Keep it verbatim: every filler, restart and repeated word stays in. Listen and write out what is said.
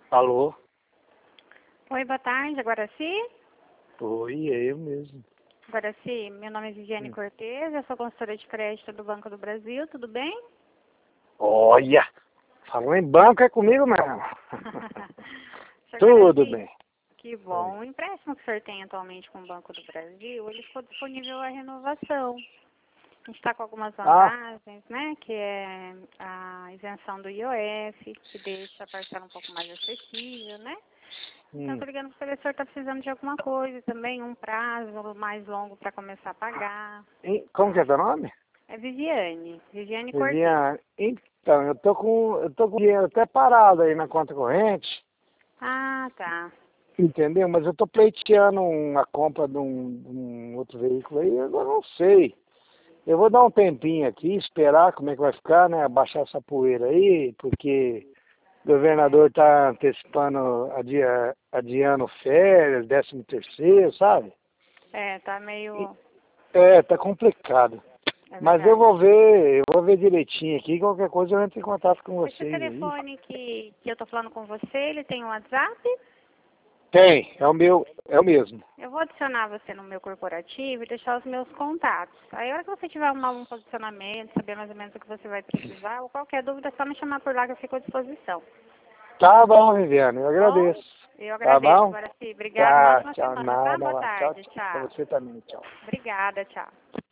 Alô? Oi, boa tarde, Guaraci? Oi, é eu mesmo. Guaraci, meu nome é Viviane Hum. Cortez, eu sou consultora de crédito do Banco do Brasil, tudo bem? Olha, falou em banco é comigo mesmo. Senhor Tudo Guaraci, bem. que Oi. bom. O empréstimo que o senhor tem atualmente com o Banco do Brasil, ele ficou disponível à renovação. A gente está com algumas Ah, vantagens, né? Que é a isenção do I O F, que deixa a parcela um pouco mais acessível, né? Então, eu hum. tô ligando para saber se o senhor está precisando de alguma coisa também, um prazo mais longo para começar a pagar. E como que é teu nome? É Viviane, Viviane Cortez. Viviane. Então, eu tô com, eu tô com dinheiro até parado aí na conta corrente, Ah, tá. entendeu? Mas eu tô pleiteando uma compra de um, de um outro veículo aí, agora não sei. Eu vou dar um tempinho aqui, esperar como é que vai ficar, né? Abaixar essa poeira aí, porque o governador está antecipando, adia, adiando férias, décimo terceiro, sabe? É, tá E- meio... É, tá complicado. É Mas eu verdade. vou ver, eu vou ver direitinho aqui, qualquer coisa eu entro em contato com Esse vocês aí. telefone que, que eu tô falando com você, ele tem um WhatsApp? Tem, é o meu, é o mesmo. Eu vou adicionar você no meu corporativo e deixar os meus contatos. Aí, a hora que você tiver um novo posicionamento, saber mais ou menos o que você vai precisar, ou qualquer dúvida, é só me chamar por lá que eu fico à disposição. Tá bom, Viviane, eu Bom, agradeço. eu Tá agradeço, bom? Guaraci. Obrigada, uma Tá, ótima tchau, semana, tá? nada Boa lá. Tchau, tarde, tchau. Pra tchau. você também, tchau. Obrigada, tchau.